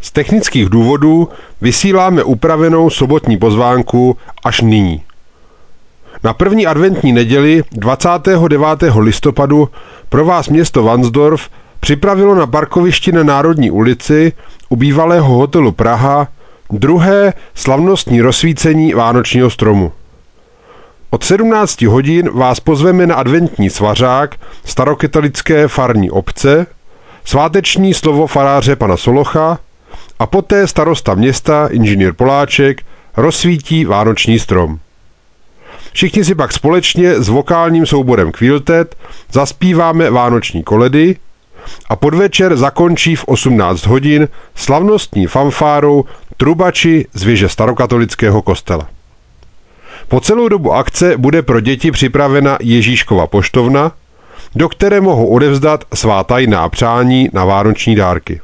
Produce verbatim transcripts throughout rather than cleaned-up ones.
Z technických důvodů vysíláme upravenou sobotní pozvánku až nyní. Na první adventní neděli dvacátého devátého listopadu pro vás město Varnsdorf připravilo na parkovišti na Národní ulici u bývalého hotelu Praha druhé slavnostní rozsvícení vánočního stromu. Od sedmnácti hodin vás pozveme na adventní svařák starokatolické farní obce, sváteční slovo faráře pana Solocha a poté starosta města, inženýr Poláček, rozsvítí vánoční strom. Všichni si pak společně s vokálním souborem Quiltet zaspíváme vánoční koledy a podvečer zakončí v osmnáct hodin slavnostní fanfárou trubači z věže starokatolického kostela. Po celou dobu akce bude pro děti připravena Ježíškova poštovna, do které mohou odevzdat svá tajná přání na vánoční dárky.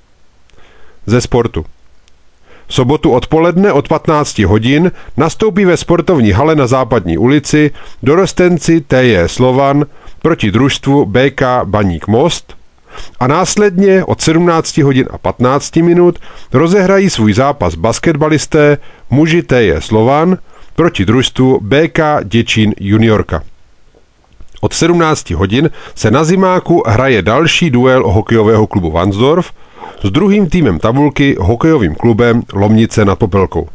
Ze sportu. V sobotu odpoledne od patnácti hodin nastoupí ve sportovní hale na Západní ulici dorostenci T J Slovan proti družstvu B K Baník Most a následně od sedmnácti hodin a patnácti minut rozehrají svůj zápas basketbalisté muži T J Slovan proti družstvu B K Děčín Juniorka. Od sedmnácti hodin se na zimáku hraje další duel hokejového klubu Varnsdorf s druhým týmem tabulky hokejovým klubem Lomnice nad Popelkou.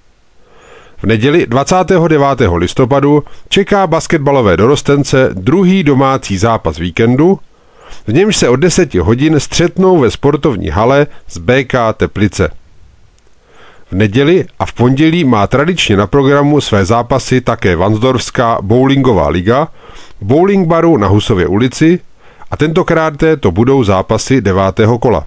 V neděli dvacátého devátého listopadu čeká basketbalové dorostence druhý domácí zápas víkendu, v němž se od deseti hodin střetnou ve sportovní hale z B K Teplice. V neděli a v pondělí má tradičně na programu své zápasy také Varnsdorfská bowlingová liga v bowling baru na Husově ulici a tentokrát to budou zápasy devátého kola.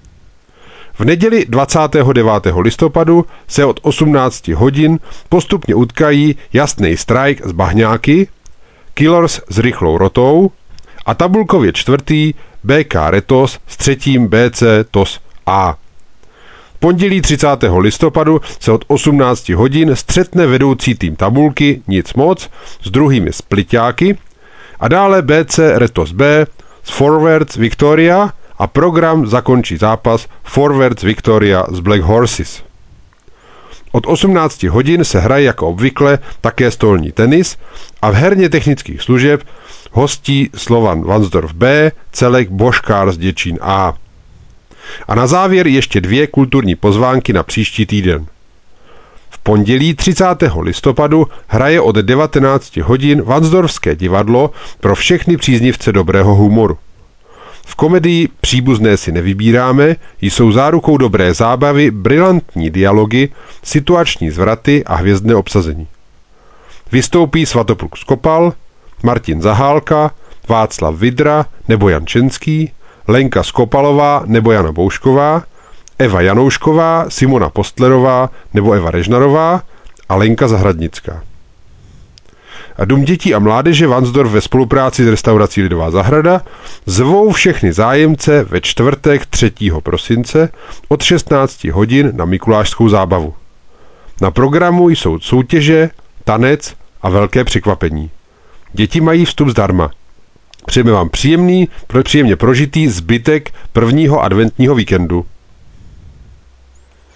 V neděli dvacátého devátého listopadu se od osmnácti hodin postupně utkají Jasnej Strike z Bahňáky, Killers s Rychlou rotou a tabulkově čtvrtý B K Retos s třetím B C T O S A. V pondělí třicátého listopadu se od osmnácti hodin střetne vedoucí tým tabulky Nic moc s druhými Spliťáky a dále B C Retos B s Forwards Victoria a program zakončí zápas Forwards Victoria z Black Horses. Od osmnácti hodin se hraje jako obvykle také stolní tenis a v herně technických služeb hostí Slovan Varnsdorf B, celek Boškár Děčín A. A na závěr ještě dvě kulturní pozvánky na příští týden. V pondělí třicátého listopadu hraje od devatenácti hodin Varnsdorfské divadlo pro všechny příznivce dobrého humoru. V komedii Příbuzné si nevybíráme jsou zárukou dobré zábavy brilantní dialogy, situační zvraty a hvězdné obsazení. Vystoupí Svatopluk Skopal, Martin Zahálka, Václav Vidra nebo Jan Čenský, Lenka Skopalová nebo Jana Boušková, Eva Janoušková, Simona Postlerová nebo Eva Režnarová a Lenka Zahradnická. A Dům dětí a mládeže Varnsdorf ve spolupráci s restaurací Lidová zahrada zvou všechny zájemce ve čtvrtek třetího prosince od šestnácti hodin na mikulášskou zábavu. Na programu jsou soutěže, tanec a velké překvapení. Děti mají vstup zdarma. Přejeme vám příjemný, příjemně prožitý zbytek prvního adventního víkendu.